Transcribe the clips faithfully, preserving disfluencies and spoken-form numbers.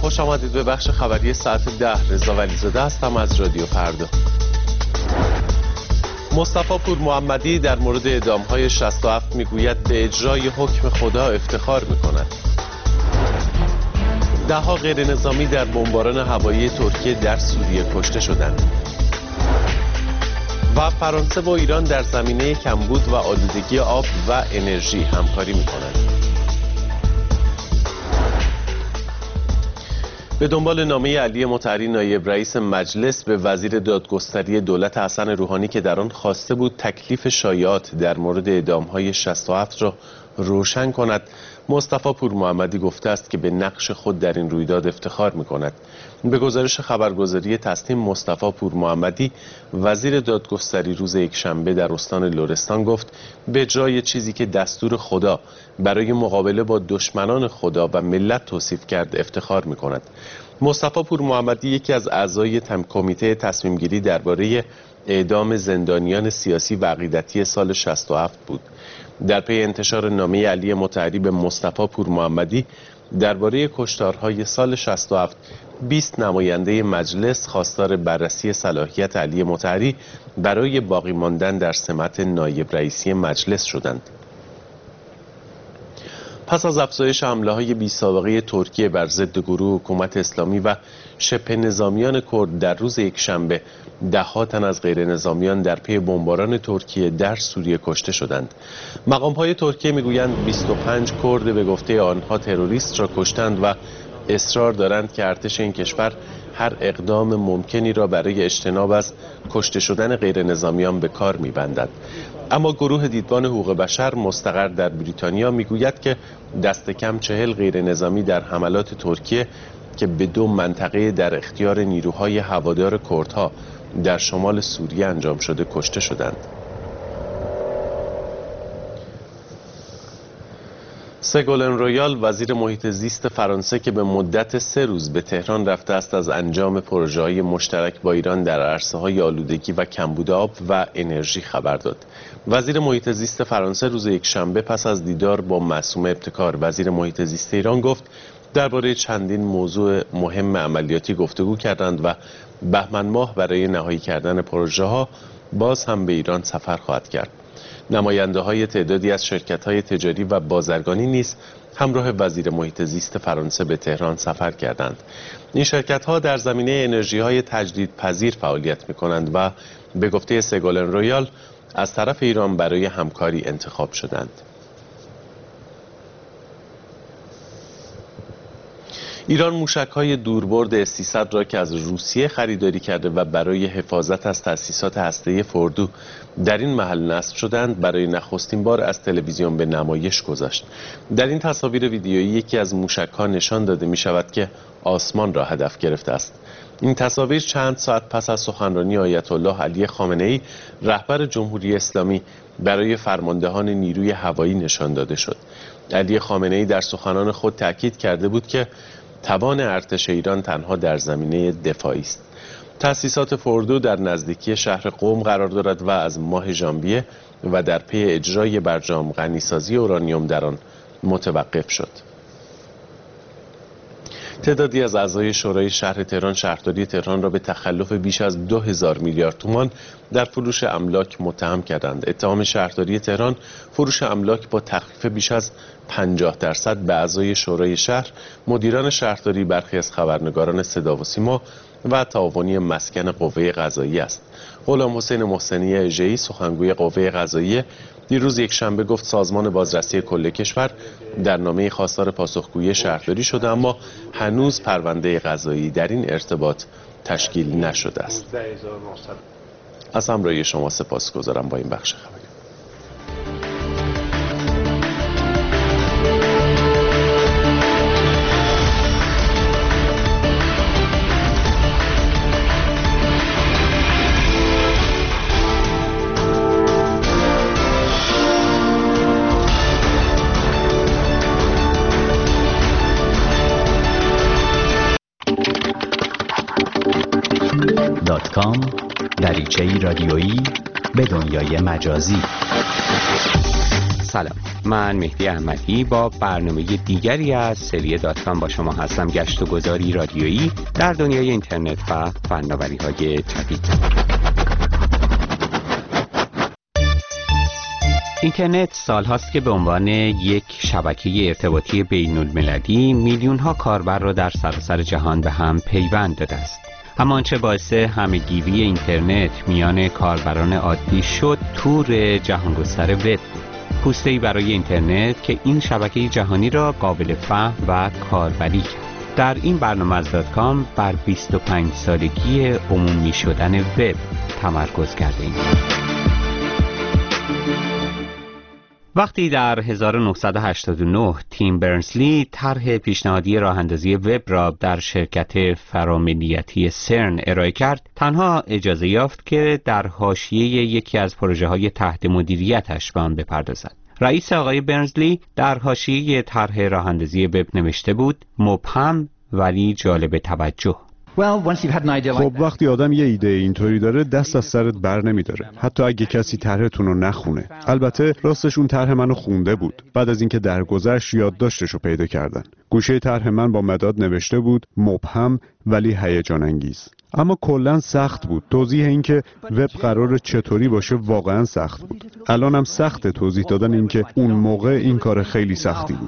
خوش آمدید به بخش خبری ساعت ده. رضا ولیزاده هستم از رادیو فردا. مصطفی پور محمدی در مورد اعدام‌های شصت و هفت میگوید به اجرای حکم خدا افتخار می‌کند. ده‌ها غیر نظامی در بمباران هوایی ترکیه در سوریه کشته شدند. و فرانسه و ایران در زمینه کمبود و آلودگی آب و انرژی همکاری می‌کنند. به دنبال نامه علی مطهری نایب رئیس مجلس به وزیر دادگستری دولت حسن روحانی که در آن خواسته بود تکلیف شایعات در مورد اعدام‌های شصت و هفت را روشن کند، مصطفی پور محمدی گفته است که به نقش خود در این رویداد افتخار می‌کند. به گزارش خبرگزاری تسنیم، مصطفی پور محمدی وزیر دادگستری روز یکشنبه در استان لرستان گفت به اجرای چیزی که دستور خدا برای مقابله با دشمنان خدا و ملت توصیف کرد افتخار می‌کند. مصطفی پور محمدی یکی از اعضای تم کمیته تصمیم گیری درباره اعدام زندانیان سیاسی و عقیدتی سال شصت و هفت بود. در پی انتشار نامه علی مطهری به مصطفی پور محمدی درباره کشتارهای سال شصت و هفت، بیست نماینده مجلس خواستار بررسی صلاحیت علی مطهری برای باقی ماندن در سمت نایب رئیسی مجلس شدند. پس از افزایش حمله‌های بی‌سابقه ترکیه بر ضد گروه حکومت اسلامی و شبه نظامیان کرد در روز یکشنبه، ده‌ها تن از غیر نظامیان در پی بمباران ترکیه در سوریه کشته شدند. مقام‌های ترکیه می‌گویند بیست و پنج کرد به گفته آنها تروریست را کشتند و اصرار دارند که ارتش این کشور هر اقدام ممکنی را برای اجتناب از کشته شدن غیر نظامیان به کار می‌بندد. اما گروه دیدبان حقوق بشر مستقر در بریتانیا میگوید که دست کم چهل غیر نظامی در حملات ترکیه که به دو منطقه در اختیار نیروهای هوادار کردها در شمال سوریه انجام شده کشته شدند. سگولن رویال وزیر محیط زیست فرانسه که به مدت سه روز به تهران رفته است از انجام پروژه‌های مشترک با ایران در عرصه‌های آلودگی و کمبود آب و انرژی خبر داد. وزیر محیط زیست فرانسه روز یکشنبه پس از دیدار با معصومه ابتکار وزیر محیط زیست ایران گفت درباره چندین موضوع مهم عملیاتی گفتگو کردند و بهمن ماه برای نهایی کردن پروژه‌ها باز هم به ایران سفر خواهد کرد. نماینده های تعدادی از شرکت های تجاری و بازرگانی نیز همراه وزیر محیط زیست فرانسه به تهران سفر کردند. این شرکت ها در زمینه انرژی های تجدیدپذیر فعالیت می کنند و به گفته سگولن رویال از طرف ایران برای همکاری انتخاب شدند. ایران موشک‌های دوربرد اس سیصد را که از روسیه خریداری کرده و برای حفاظت از تأسیسات هسته‌ای فوردو در این محل نصب شدند برای نخستین بار از تلویزیون به نمایش گذاشت. در این تصاویر ویدیویی یکی از موشک‌ها نشان داده می‌شود که آسمان را هدف گرفته است. این تصاویر چند ساعت پس از سخنرانی آیت الله علی خامنه‌ای رهبر جمهوری اسلامی برای فرماندهان نیروی هوایی نشان داده شد. علی خامنه‌ای در سخنان خود تأکید کرده بود که توان ارتش ایران تنها در زمینه دفاعی است. تأسیسات فوردو در نزدیکی شهر قم قرار دارد و از ماه ژانویه و در پی اجرای برجام غنیسازی اورانیوم در آن متوقف شد. تعدادی از اعضای شورای شهر تهران شهرداری تهران را به تخلف بیش از دو هزار میلیارد تومان در فروش املاک متهم کردند. اتهام شهرداری تهران فروش املاک با تخفیف بیش از پنجاه درصد به اعضای شورای شهر، مدیران شهرداری، برخی از خبرنگاران صدا و سیما و تعاونی مسکن قوه قضاییه است. غلام حسین محسنی اژه‌ای سخنگوی قوه قضاییه دیروز یکشنبه گفت سازمان بازرسی کل کشور در نامه خواستار پاسخگویی شهرداری شده اما هنوز پرونده قضایی در این ارتباط تشکیل نشده است. از همراهی شما سپاسگزارم با این بخش خبری. دات کام دریچه‌ای رادیویی به دنیای مجازی. سلام، من مهدی احمدی با برنامه دیگری از سری دات کام با شما هستم. گشت و گذاری رادیویی در دنیای اینترنت و فناوری‌های جدید. اینترنت سالهاست که به عنوان یک شبکه ارتباطی بین‌المللی میلیون‌ها کاربر را در سراسر جهان به هم پیوند داده است. اما آنچه باعث همه‌گیری اینترنت میان کاربران عادی شد تور جهانگستر وب بود. پوسته‌ای برای اینترنت که این شبکه جهانی را قابل فهم و کاربری کرد. در این برنامه از دات کام بر بیست و پنج سالگی عمومی شدن وب تمرکز کردیم. وقتی در هزار و نهصد و هشتاد و نه تیم برنزلی طرح پیشنهادی راه‌اندازی وب را در شرکت فراملیتی سرن ارائه کرد، تنها اجازه یافت که در حاشیه یکی از پروژه‌های تحت مدیریتش به آن بپردازد. رئیس آقای برنزلی در حاشیه طرح راه‌اندازی وب نوشته بود: مبهم ولی جالب توجه. خب وقتی آدم یه ایده اینطوری داره دست از سرت بر نمیداره، حتی اگه کسی طرحتون رو نخونه. البته راستش اون طرح منو خونده بود. بعد از اینکه درگذشت یادداشتش رو پیدا کردن. گوشه طرح من با مداد نوشته بود: مبهم ولی هیجان انگیز. اما کلاً سخت بود. توضیح این که وب قرار چطوری باشه واقعاً سخت بود. الانم سخته توضیح دادن این که اون موقع این کار خیلی سختی بود.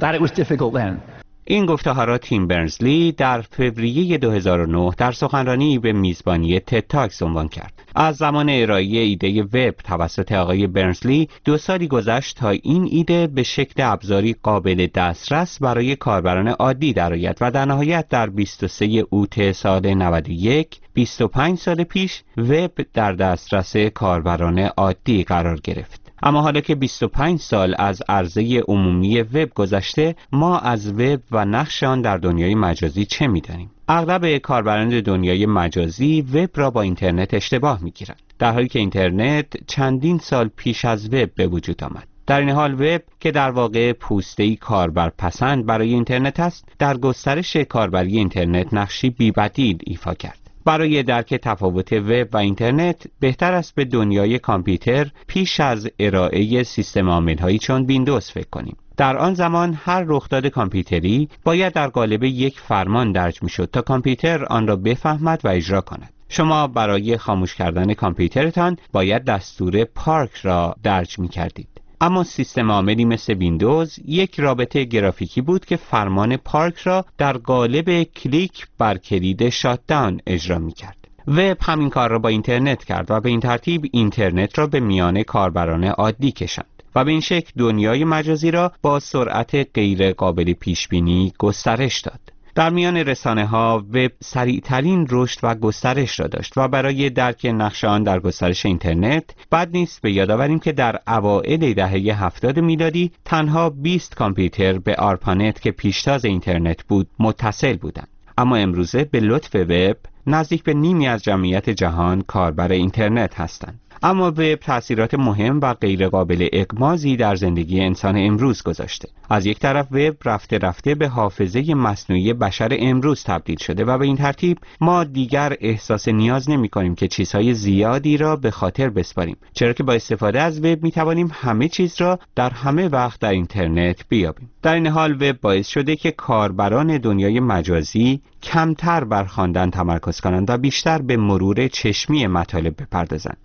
این گفته‌ها را تیم برنزلی در فوریه دو هزار و نه در سخنرانی به میزبانی تد تاکس عنوان کرد. از زمان ارائه ایده وب توسط آقای برنزلی دو سالی گذشت تا این ایده به شکل ابزاری قابل دسترس برای کاربران عادی درآید و در نهایت در بیست و سوم اوت سال نود و یک، بیست و پنج سال پیش، وب در دسترس کاربران عادی قرار گرفت. اما حالا که بیست و پنج سال از عرضه عمومی وب گذشته، ما از وب و نقش آن در دنیای مجازی چه می‌دانیم؟ اغلب کاربران دنیای مجازی وب را با اینترنت اشتباه می‌گیرند، در حالی که اینترنت چندین سال پیش از وب به وجود آمد. در این حال وب که در واقع پوسته‌ای کاربرپسند برای اینترنت است، در گسترش کاربری اینترنت نقشی بی‌بدیل ایفا کرد. برای درک تفاوت وب و اینترنت بهتر است به دنیای کامپیوتر پیش از ارائه سیستم عامل‌هایی چون ویندوز فکر کنیم. در آن زمان هر رخداد کامپیوتری باید در قالب یک فرمان درج می‌شد تا کامپیوتر آن را بفهمد و اجرا کند. شما برای خاموش کردن کامپیوترتان باید دستور پارک را درج می‌کردید. اما سیستم عاملی مثل ویندوز یک رابطه گرافیکی بود که فرمان پارک را در قالب کلیک بر کلید شاتداون اجرا می‌کرد. وب همین کار را با اینترنت کرد و به این ترتیب اینترنت را به میان کاربران عادی کشاند و به این شکل دنیای مجازی را با سرعت غیر قابل پیش‌بینی گسترش داد. در میان رسانه‌ها وب سریع‌ترین رشد و گسترش را داشت و برای درک نقش آن در گسترش اینترنت بد نیست به یاد آوریم که در اوایل دهه هفتاد میلادی تنها بیست کامپیوتر به آرپانت که پیشتاز اینترنت بود متصل بودند. اما امروزه به لطف وب نزدیک به نیمی از جمعیت جهان کاربر اینترنت هستند. اما وب تأثیرات مهم و غیرقابل اغماضی در زندگی انسان امروز گذاشته. از یک طرف وب رفته رفته به حافظه مصنوعی بشر امروز تبدیل شده و به این ترتیب ما دیگر احساس نیاز نمی کنیم که چیزهای زیادی را به خاطر بسپاریم، چرا که با استفاده از وب می توانیم همه چیز را در همه وقت در اینترنت بیابیم. در این حال وب باعث شده که کاربران دنیای مجازی کمتر بر خواندن تمرکز کنند و بیشتر به مرور چشمی مطالب بپردازند.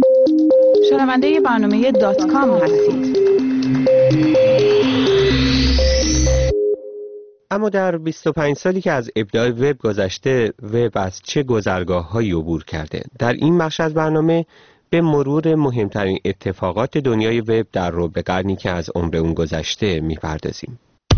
شنونده برنامه دات کام هستید. اما در بیست و پنج سالی که از ابداع وب گذشته، وب از چه گذرگاه‌هایی عبور کرده؟ در این بخش از برنامه به مرور مهمترین اتفاقات دنیای وب در ربع قرنی که از عمر اون گذشته می‌پردازیم.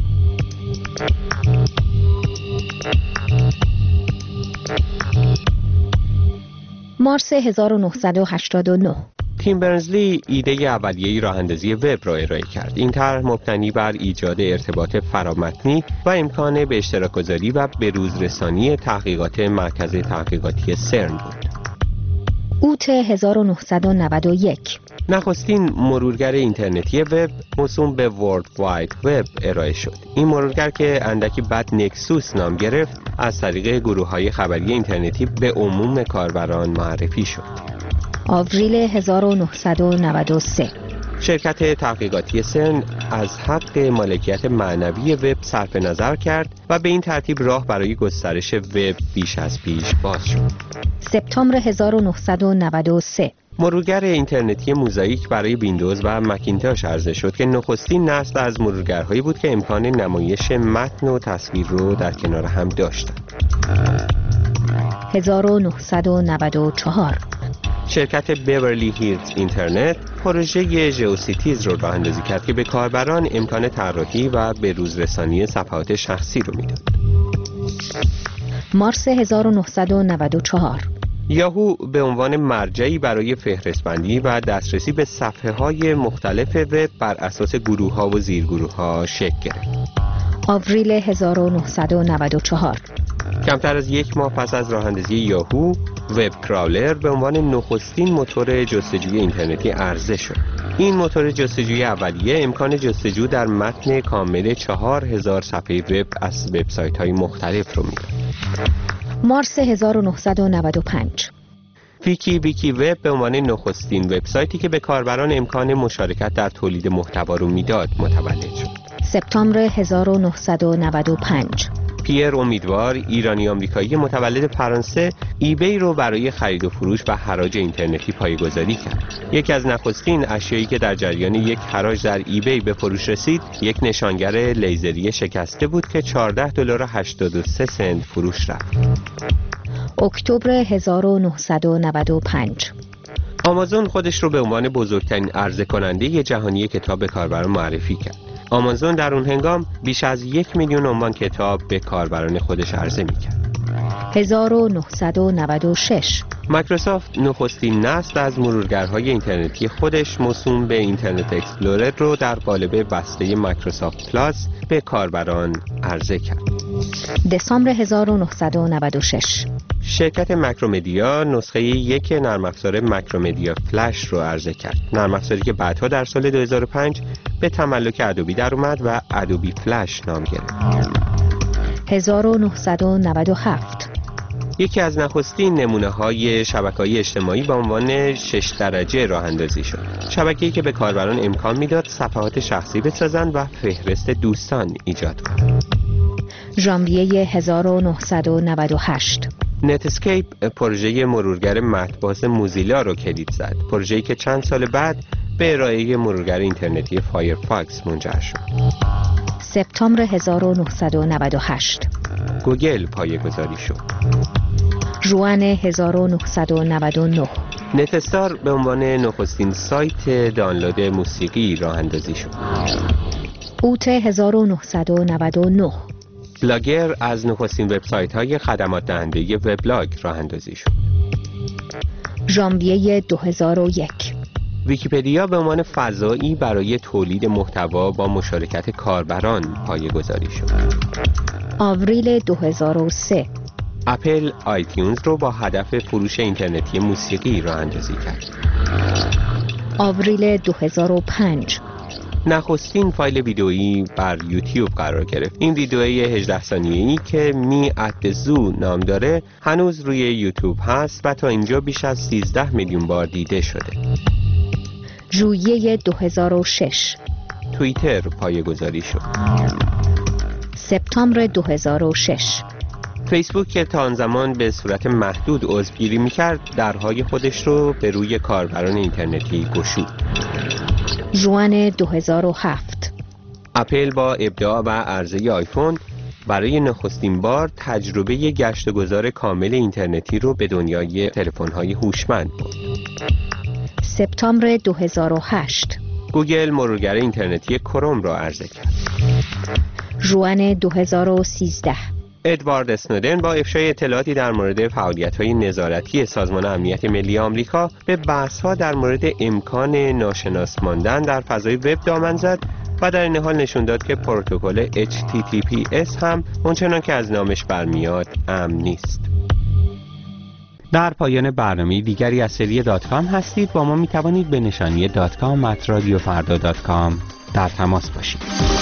مارس هزار و نهصد و هشتاد و نه تیم برنزلی ایده اولیه‌ای راه‌اندازی وب را ارائه کرد. این طرح مبتنی بر ایجاد ارتباط فرامتنی و امکان به اشتراک گذاری و بروزرسانی تحقیقات مرکز تحقیقاتی سرن بود. اوت هزار و نهصد و نود و یک نخستین مرورگر اینترنتی وب موسوم به ورلد واید وب ارائه شد. این مرورگر که اندکی بعد نکسوس نام گرفت، از طریق گروه‌های خبری اینترنتی به عموم کاربران معرفی شد. آوریل هزار و نهصد و نود و سه شرکت تحقیقاتی سرن از حق مالکیت معنوی وب صرف نظر کرد و به این ترتیب راه برای گسترش وب بیش از پیش باز شد. سپتامبر هزار و نهصد و نود و سه مرورگر اینترنتی موزاییک برای ویندوز و مکینتاش عرضه شد که نخستین نسل از مرورگرهایی بود که امکان نمایش متن و تصویر رو در کنار هم داشتند. هزار و نهصد و نود و چهار شرکت بیورلی هیلز اینترنت پروژه ژئوسیتیز رو راه اندازی کرد که به کاربران امکان طراحی و به روز رسانی صفحات شخصی رو میداد. مارس هزار و نهصد و نود و چهار یاهو به عنوان مرجعی برای فهرستبندی و دسترسی به صفحه‌های مختلف وب بر اساس گروه‌ها و زیرگروه‌ها شکل گرفت. آوریل هزار و نهصد و نود و چهار کمتر از یک ماه پس از راه اندازی یاهو، وب کراولر به عنوان نخستین موتور جستجوی اینترنتی عرضه شد. این موتور جستجوی اولیه امکان جستجو در متن کامل چهار هزار صفحه وب از وبسایت‌های مختلف رو میداد. مارس هزار و نهصد و نود و پنج ویکی ویکی وب به عنوان نخستین وبسایتی که به کاربران امکان مشارکت در تولید محتوا رو میداد متولد شد. سپتامبر هزار و نهصد و نود و پنج پیر امیدوار، ایرانی آمریکایی متولد فرانسه، ایبی رو برای خرید و فروش و حراج اینترنتی پایه‌گذاری کرد. یکی از نخستین اشیایی که در جریان یک حراج در ایبی به فروش رسید، یک نشانگر لیزری شکسته بود که چهارده دلار و هشتاد و سه سنت فروش رفت. اکتبر هزار و نهصد و نود و پنج آمازون خودش رو به عنوان بزرگترین عرضه کننده جهانی کتاب به کاربران معرفی کرد. آمازون در اون هنگام بیش از یک میلیون عنوان کتاب به کاربران خودش عرضه میکرد. هزار و نهصد و نود و شش مایکروسافت نخستین نسل از مرورگرهای اینترنتی خودش موسوم به اینترنت اکسپلورر رو در قالب بسته مایکروسافت پلاس به کاربران عرضه کرد. دسامبر هزار و نهصد و نود و شش شرکت ماکرومدیا نسخه یک نرم افزار ماکرومدیا فلش رو عرضه کرد. نرم افزاری که بعدها در سال دو هزار و پنج به تملک ادوبی در اومد و ادوبی فلش نام گرفت. هزار و نهصد و نود و هفت یکی از نخستین نمونه‌های شبکه‌های اجتماعی با عنوان شش درجه راه اندازی شد. شبکه‌ای که به کاربران امکان میداد صفحات شخصی بسازند و فهرست دوستان ایجاد کنند. ژانویه هزار و نهصد و نود و هشت نتسکیپ پروژه مرورگر متن‌باز موزیلا رو کلید زد. پروژه‌ای که چند سال بعد به ارائه مرورگر اینترنتی فایرفاکس منجر شد. سپتامبر هزار و نهصد و نود و هشت گوگل پایه‌گذاری شد. ژوئن هزار و نهصد و نود و نه نتستار به عنوان نخستین سایت دانلود موسیقی راه اندازی شد. اوت هزار و نهصد و نود و نه بلاگر از نخستین وبسایت‌های خدمات دهنده وبلاگ راه اندازی شد. ژانویه دو هزار و یک ویکی‌پدیا به عنوان فضایی برای تولید محتوا با مشارکت کاربران پایه‌گذاری شد. آوریل دو هزار و سه اپل آیتیونز رو با هدف فروش اینترنتی موسیقی راه اندازی کرد. آوریل دو هزار و پنج نخستین فایل ویدئویی بر یوتیوب قرار گرفت. این ویدئوی هجده ثانیه‌ای که می ات زو نام داره هنوز روی یوتیوب هست و تا اینجا بیش از سیزده میلیون بار دیده شده. ژوئیه دو هزار و شش توییتر پایه‌گذاری شد. سپتامبر دو هزار و شش فیسبوک که تا آن زمان به صورت محدود عضوگیری می‌کرد درهای خودش رو به روی کاربران اینترنتی گشود. ژوئن دو هزار و هفت اپل با ابداع و عرضه آیفون برای نخستین بار تجربه گشت و گذار کامل اینترنتی رو به دنیای تلفن‌های هوشمند برد. سپتامبر دو هزار و هشت گوگل مرورگر اینترنتی کروم را عرضه کرد. ژوئن دو هزار و سیزده ادوارد اسنودن با افشای اطلاعاتی در مورد فعالیت‌های نظارتی سازمان امنیت ملی آمریکا به بحث‌ها در مورد امکان ناشناس ماندن در فضای وب دامن زد و در این حال نشون داد که پروتکل اچ تی تی پی اس هم اونچنان که از نامش برمیاد امن نیست. در پایان برنامه دیگری از سری دات کام هستید. با ما می توانید به نشانی دات کام ات رادیو فردا دات کام در تماس باشید.